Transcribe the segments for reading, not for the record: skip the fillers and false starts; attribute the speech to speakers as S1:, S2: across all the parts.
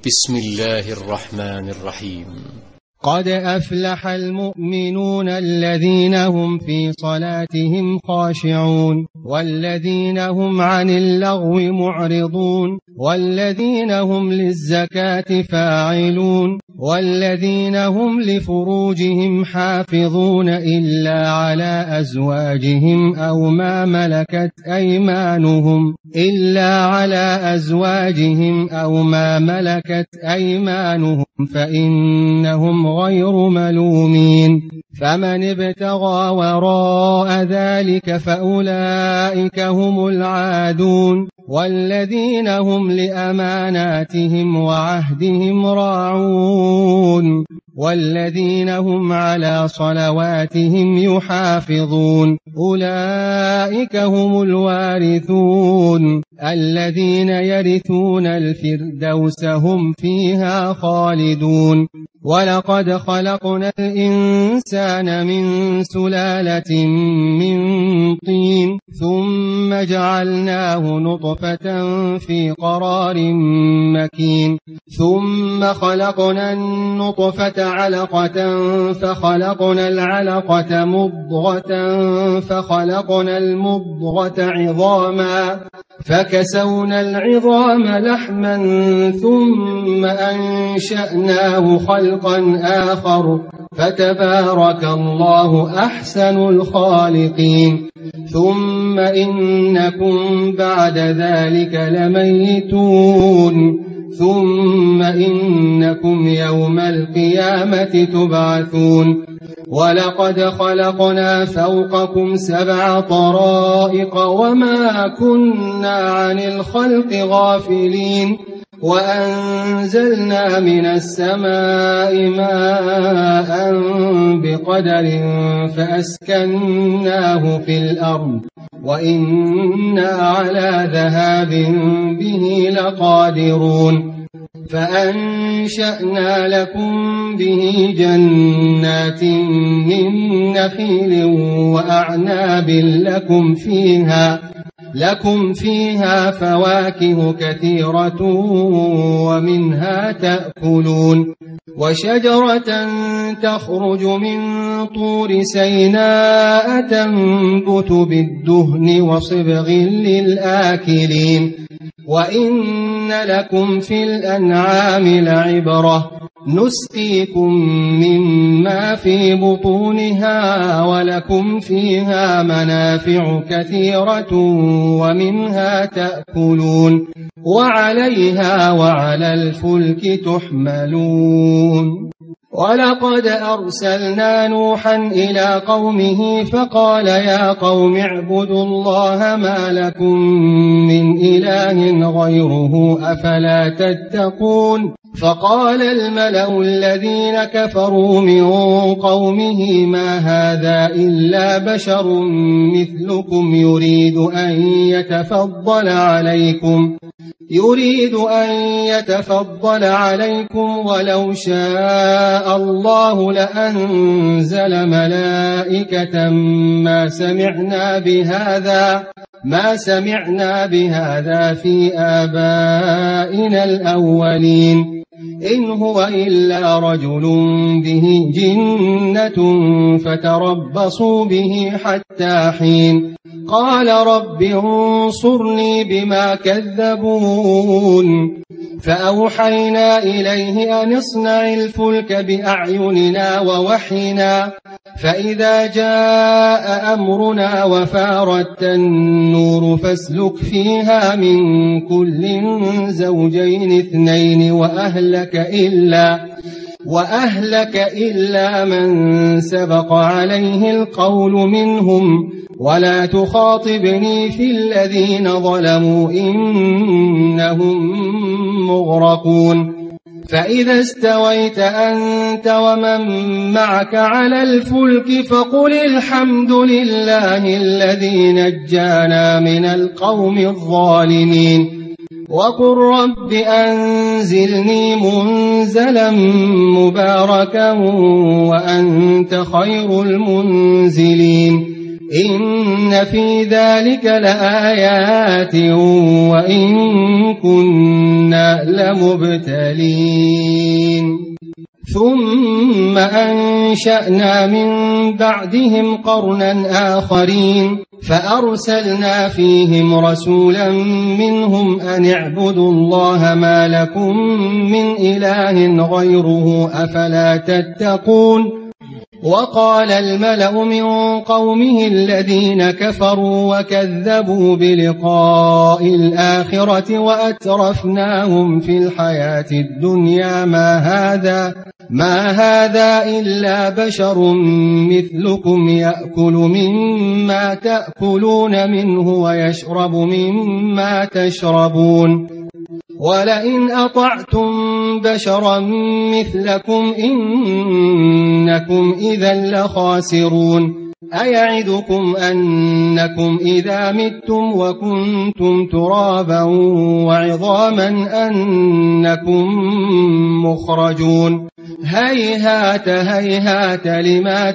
S1: بسم الله الرحمن الرحيم.
S2: قد أفلح المؤمنون الذين هم في صلاتهم خاشعون والذين هم عن اللغو معرضون والذين هم للزكاة فاعلون والذين هم لفروجهم حافظون إلا على أزواجهم أو ما ملكت أيمانهم فإنهم غير ملومين. فمن ابتغى وراء ذلك فأولئك هم العادون والذين هم لأماناتهم وعهدهم راعون والذين هم على صلواتهم يحافظون أولئك هم الوارثون الذين يرثون الفردوس هم فيها خالدون. ولقد خلقنا الإنسان من سلالة من طين ثم جعلناه نطفة في قرار مكين ثم خلقنا النطفة علقة فخلقنا العلقة مضغة فخلقنا المضغة عظاما فكسونا العظام لحما ثم أنشأناه خلقا آخر فتبارك الله أحسن الخالقين. ثم إنكم بعد ذلك لميتون ثم إنكم يوم القيامة تبعثون. ولقد خلقنا فوقكم 7 طرائق وما كنا عن الخلق غافلين وأنزلنا من السماء ماء بقدر فأسكناه في الأرض وإنا على ذهاب به لقادرون. فأنشأنا لكم به جنات من نخيل وأعناب لكم فيها فواكه كثيرة ومنها تأكلون. وشجرة تخرج من طور سيناء تنبت بالدهن وصبغ للآكلين. وإن لكم في الأنعام لعبرة نسقيكم مما في بطونها ولكم فيها منافع كثيرة ومنها تأكلون وعليها وعلى الفلك تحملون. ولقد أرسلنا نوحا إلى قومه فقال يا قوم اعبدوا الله ما لكم من إله غيره أفلا تتقون. فقال الملأ الذين كفروا من قومه ما هذا إلا بشر مثلكم يريد أن يتفضل عليكم ولو شاء الله لأنزل ملائكة ما سمعنا بهذا في آبائنا الأولين إن هو إلا رجل به جنة فتربصوا به حتى حين. قال رب انصرني بما كذبون. فأوحينا إليه أن اصنع الفلك بأعيننا ووحينا فإذا جاء أمرنا وفارت النور فاسلك فيها من كل زوجين 2 وأهلك إلا من سبق عليه القول منهم ولا تخاطبني في الذين ظلموا إنهم مغرقون. فإذا استويت أنت ومن معك على الفلك فقل الحمد لله الذي نجانا من القوم الظالمين وقل رب أنزلني منزلا مباركا وأنت خير المنزلين. إن في ذلك لآيات وإن كنا لمبتلين ثم أنشأنا من بعدهم قرنا آخرين فأرسلنا فيهم رسولا منهم أن اعبدوا الله ما لكم من إله غيره أفلا تتقون وقال الملأ من قومه الذين كفروا وكذبوا بلقاء الآخرة وأترفناهم في الحياة الدنيا ما هذا إلا بشر مثلكم يأكل مما تأكلون منه ويشرب مما تشربون ولئن أطعتم بشرا مثلكم إنكم إذا لخاسرون أيعدكم أنكم إذا متم وكنتم ترابا وعظاما أنكم مخرجون هيهات هيهات لما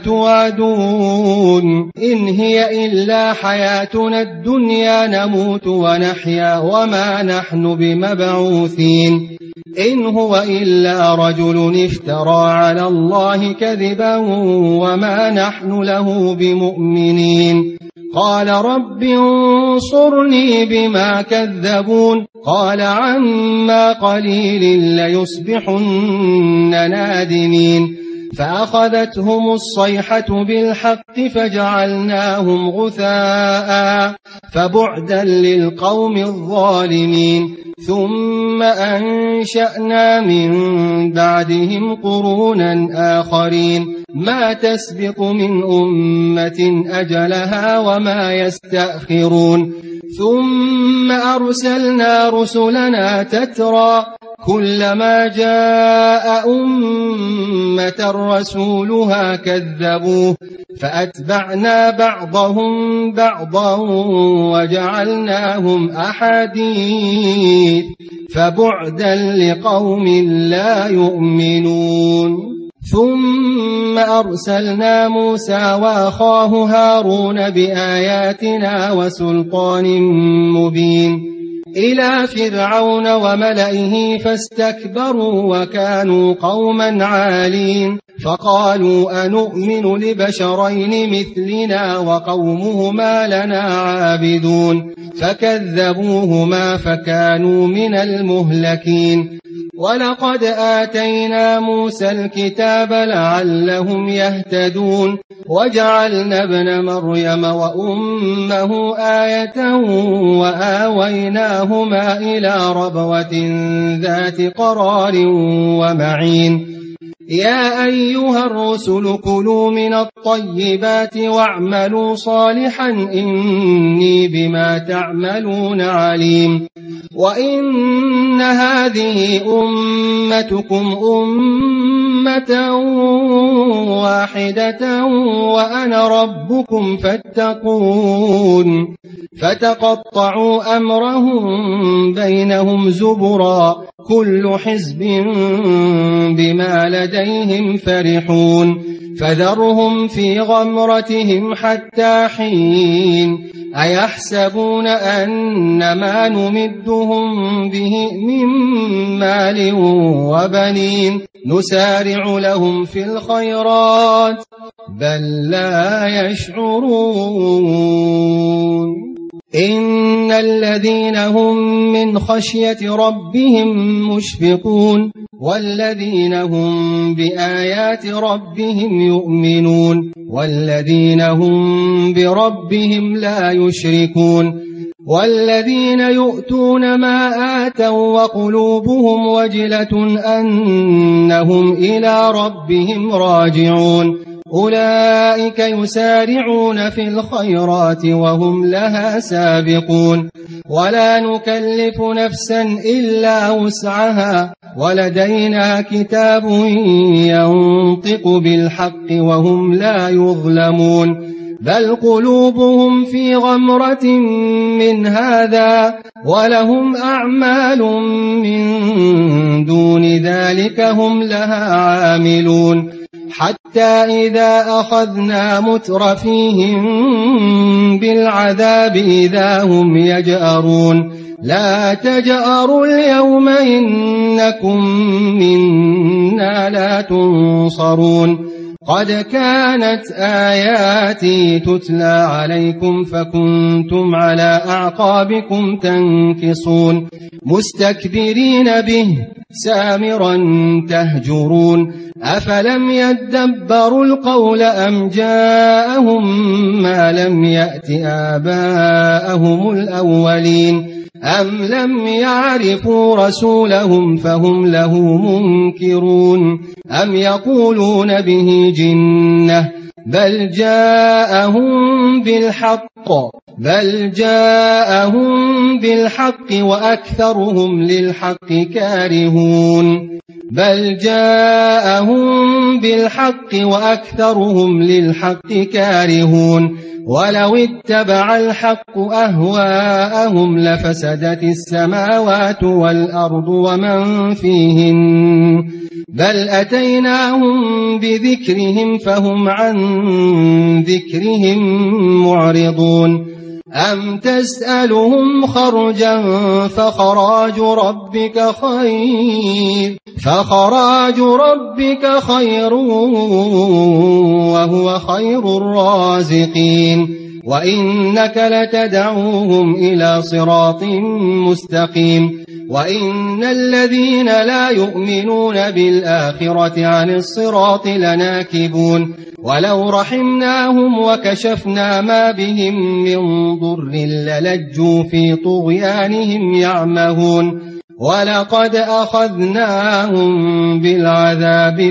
S2: توعدون إن هي إلا حياتنا الدنيا نموت ونحيا وما نحن بمبعوثين إن هو إلا رجل افترى على الله كذبا وما نحن له بمؤمنين قال رب انصرني بما كذبون قال عما قليل ليصبحن نادمين فأخذتهم الصيحة بالحق فجعلناهم غثاء فبعدا للقوم الظالمين ثم أنشأنا من بعدهم قرونا آخرين ما تسبق من أمة أجلها وما يستأخرون ثم أرسلنا رسلنا تترى كلما جاء أمة رسولها كذبوه فأتبعنا بعضهم بعضا وجعلناهم أحاديث فبعدا لقوم لا يؤمنون ثم أرسلنا موسى وأخاه هارون بآياتنا وسلطان مبين إلى فرعون وملئه فاستكبروا وكانوا قوما عالين فقالوا أنؤمن لبشرين مثلنا وقومهما لنا عابدون فكذبوهما فكانوا من المهلكين ولقد آتينا موسى الكتاب لعلهم يهتدون وجعلنا ابن مريم وأمه آية وآويناهما إلى ربوة ذات قرار ومعين يا أيها الرسل كلوا من الطيبات واعملوا صالحا إني بما تعملون عليم وإن هذه أمتكم أمة واحدة وأنا ربكم فاتقون فتقطعوا أمرهم بينهم زبرا كل حزب بما لديهم فرحون فذرهم في غمرتهم حتى حين أيحسبون أن ما نمدهم به من مال وبنين نسارع لهم في الخيرات بل لا يشعرون إن الذين هم من خشية ربهم مشفقون والذين هم بآيات ربهم يؤمنون والذين هم بربهم لا يشركون والذين يؤتون ما آتوا وقلوبهم وجلة أنهم إلى ربهم راجعون أولئك يسارعون في الخيرات وهم لها سابقون ولا نكلف نفسا إلا وسعها ولدينا كتاب ينطق بالحق وهم لا يظلمون بل قلوبهم في غمرة من هذا ولهم أعمال من دون ذلك هم لها عاملون حتى إذا أخذنا مترفيهم بالعذاب إذا هم يجأرون لا تجأروا اليوم إنكم منا لا تنصرون قد كانت آياتي تتلى عليكم فكنتم على أعقابكم تنكصون مستكبرين به سامرا تهجرون أفلم يدبروا القول أم جاءهم ما لم يأت آباءهم الأولين أم لم يعرفوا رسولهم فهم له منكرون أم يقولون به جنة بل جاءهم بالحق وأكثرهم للحق كارهون ولو اتبع الحق أهواءهم لفسدت السماوات والأرض ومن فيهن بل أتيناهم بذكرهم فهم عن ذكرهم معرضون أم تسألهم خرجا فخراج ربك خير وهو خير الرازقين وإنك لتدعوهم إلى صراط مستقيم وإن الذين لا يؤمنون بالآخرة عن الصراط لناكبون ولو رحمناهم وكشفنا ما بهم من ضر للجوا في طغيانهم يعمهون ولقد أخذناهم بالعذاب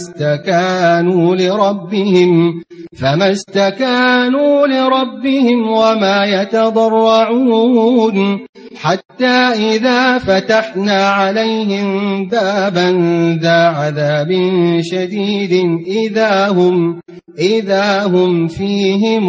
S2: فما استكانوا لربهم وما يتضرعون حتى إذا فتحنا عليهم بابا ذا عذاب شديد إذا هم فيه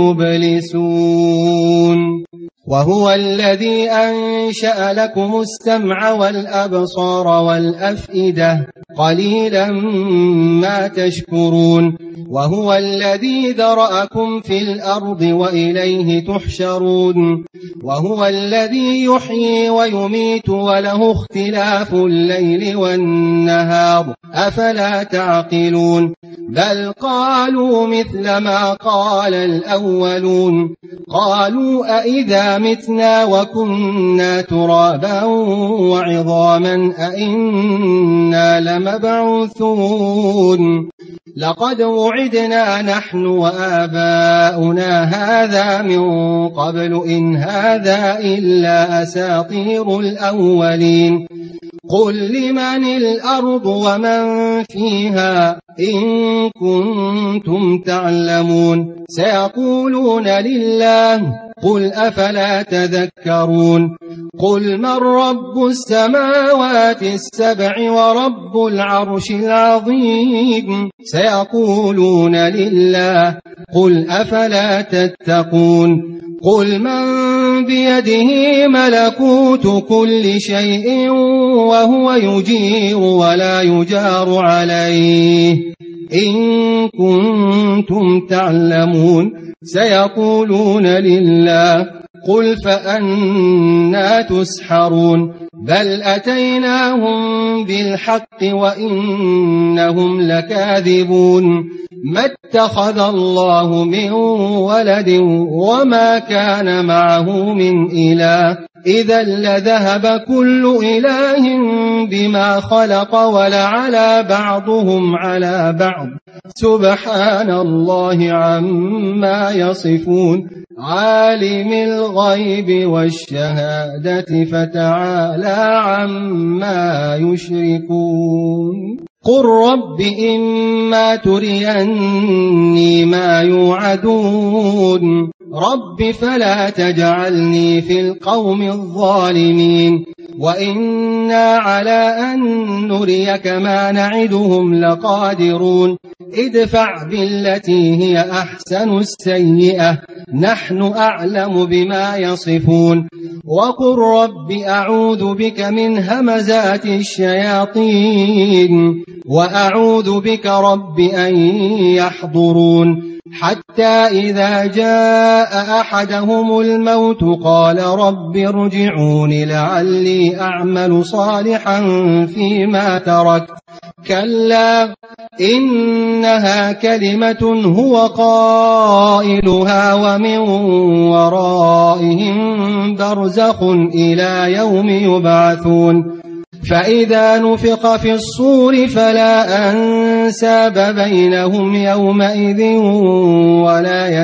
S2: مبلسون وهو الذي أنشأ لكم السمع والأبصار والأفئدة قليلا ما تشكرون وهو الذي ذرأكم في الأرض وإليه تحشرون وهو الذي يحيي ويميت وله اختلاف الليل والنهار أفلا تعقلون بل قالوا مثل ما قال الأولون قالوا أئذا متنا وكنا ترابا وعظاما أئنا لمبعوثون لقد وعدنا نحن وآباؤنا هذا من قبل إن هذا إلا أساطير الأولين قل لمن الأرض ومن فيها إن كنتم تعلمون سيقولون لله قل أفلا تذكرون قل من رب السماوات السبع ورب العرش العظيم سيقولون لله قل أفلا تتقون قل من بيده ملكوت كل شيء وهو يجير ولا يجار عليه إن كنتم تعلمون سيقولون لله قل فأنى تسحرون بل أتيناهم بالحق وإنهم لكاذبون ما اتخذ الله من ولد وما كان معه من إله إذا لذهب كل إله بما خلق ولعلى بعضهم على بعض سبحان الله عما يصفون عالم الغيب والشهادة فتعالى عما يشركون قل رب إما تريني ما يوعدون رب فلا تجعلني في القوم الظالمين وإنا على أن نريك ما نعدهم لقادرون ادفع بالتي هي أحسن السيئة نحن أعلم بما يصفون وقل رب أعوذ بك من همزات الشياطين وأعوذ بك رب أن يحضرون حتى إذا جاء أحدهم الموت قال رب ارجعون لعلي أعمل صالحا فيما تركت كلا إنها كلمة هو قائلها ومن ورائهم برزخ إلى يوم يبعثون فإذا نفخ في الصور فلا أنساب بينهم يومئذ ولا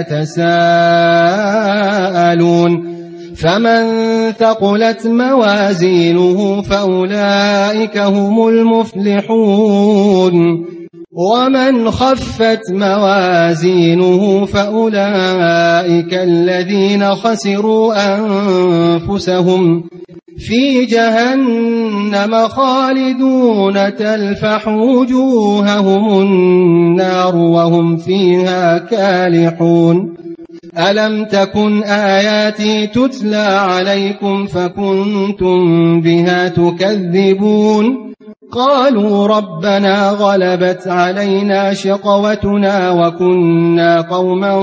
S2: يتساءلون فمن ثقلت موازينه فأولئك هم المفلحون ومن خفت موازينه فأولئك الذين خسروا أنفسهم في جهنم خالدون تلفح وجوههم النار وهم فيها كالحون ألم تكن آياتي تتلى عليكم فكنتم بها تكذبون قالوا ربنا غلبت علينا شقوتنا وكنا قوما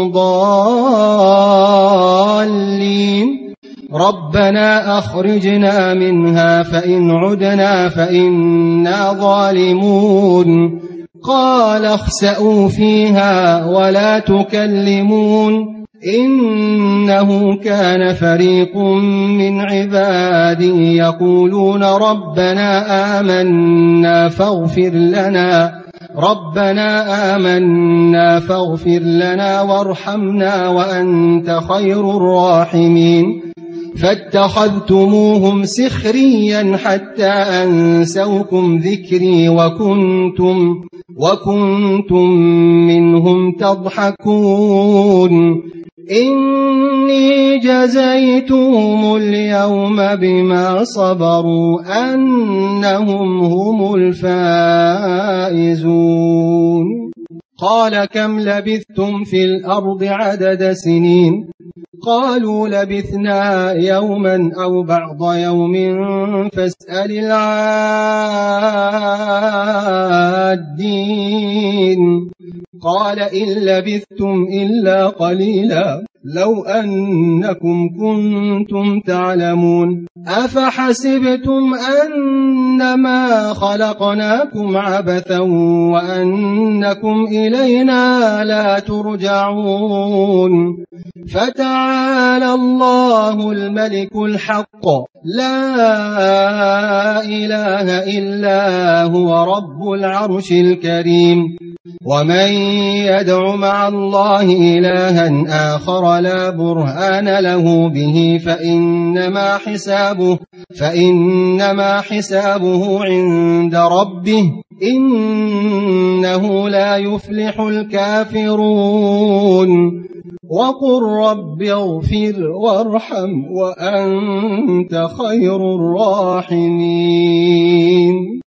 S2: ضالين ربنا أخرجنا منها فإن عدنا فإنا ظالمون قال اخسئوا فيها ولا تكلمون إنه كان فريق من عبادي يقولون ربنا آمنا فاغفر لنا وارحمنا وأنت خير الراحمين فاتخذتموهم سخريا حتى أنسوكم ذكري وكنتم منهم تضحكون إني جزيتهم اليوم بما صبروا أنهم هم الفائزون قال كم لبثتم في الأرض عدد سنين قالوا لبثنا يوما أو بعض يوم فاسأل العادين قال إن لبثتم إلا قليلا لو أنكم كنتم تعلمون أفحسبتم أنما خلقناكم عبثا وأنكم إلينا لا ترجعون فتعالى الله الملك الحق لا إله إلا هو رب العرش الكريم ومن يدع مع الله إلها آخر لا برهان له به فإنما حسابه عند ربه إنه لا يفلح الكافرون وقل رب اغفر وارحم وأنت خير الراحمين